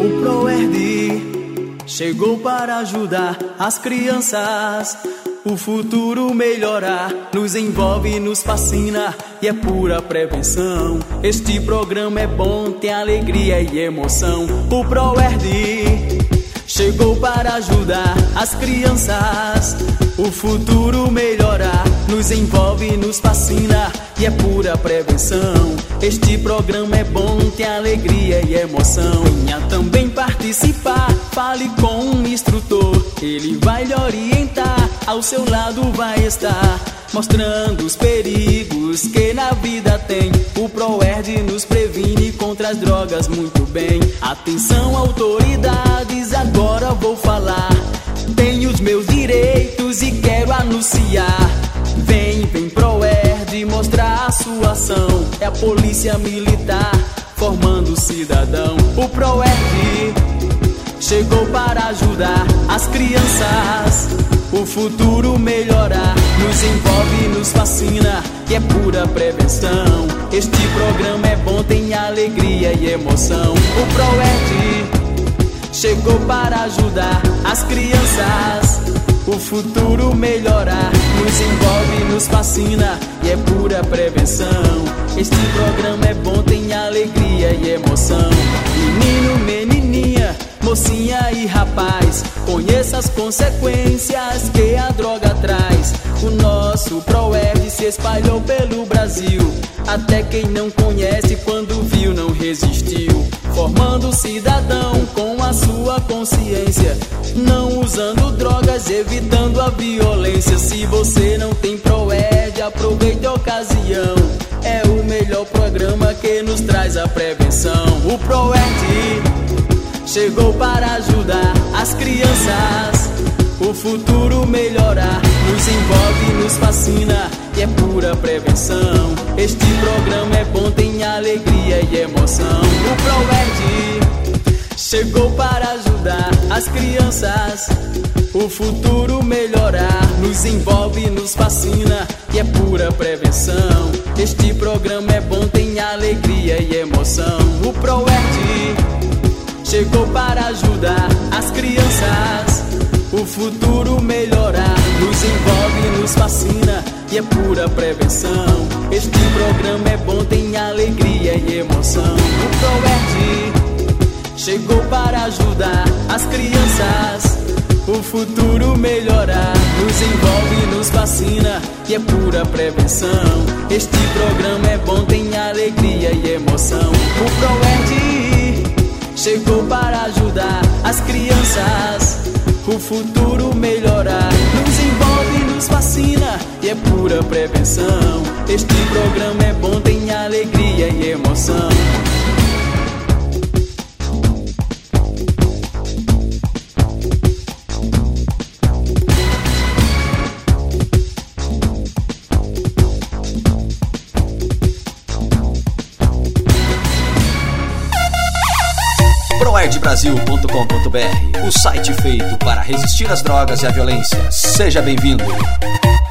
O ProERD chegou para ajudar as crianças. O futuro melhorar, nos envolve, nos fascina e é pura prevenção. Este programa é bom, tem alegria e emoção. O ProERD chegou para ajudar as crianças. O futuro melhorar, nos envolve, nos fascina e é pura prevenção. Este programa é bom, tem alegria e emoção. Venha também participar, fale com um instrutor, ele vai lhe orientar, ao seu lado vai estar, mostrando os perigos que na vida tem. O ProERD nos previne contra as drogas muito bem. Atenção autoridades, agora vou falar. Tenho os meus direitos e quero anunciar. Vem ProERD mostrar a sua ação. É a polícia militar formando o cidadão. O ProERD chegou para ajudar as crianças. O futuro melhorar, nos envolve, nos fascina e é pura prevenção. Este programa é bom, tem alegria e emoção. O ProERD chegou para ajudar as crianças. O futuro melhorar, nos envolve, nos fascina e é pura prevenção. Este programa é bom, tem alegria e emoção. Menino, menininha, mocinha e rapaz, conheça as consequências que a droga traz. O nosso ProERD se espalhou pelo Brasil, até quem não conhece quando viu não resistiu. Formando o cidadão com a sua consciência, não usando drogas, evitando a violência. Se você não tem ProERD, aproveite a ocasião. É o melhor programa que nos traz a prevenção. O ProERD chegou para ajudar as crianças. O futuro melhorar, nos envolve, nos fascina e é pura prevenção. Este programa é bom, tem alegria e emoção. O ProERD chegou para ajudar as crianças. O futuro melhorar, nos envolve, nos fascina e é pura prevenção. Este programa é bom, tem alegria e emoção. O ProERD chegou para ajudar as crianças. O futuro melhorar, nos envolve, nos fascina e é pura prevenção. Este programa é bom, tem alegria e emoção. O ProERD chegou para ajudar as crianças. O futuro melhorar, nos envolve, nos fascina e é pura prevenção. Este programa é bom, tem alegria e emoção. O ProERD chegou para ajudar as crianças. O futuro melhorar, nos envolve, nos fascina e é pura prevenção. Este programa é bom, tem alegria e emoção. ProERDbrasil.com.br, o site feito para resistir às drogas e à violência. Seja bem-vindo.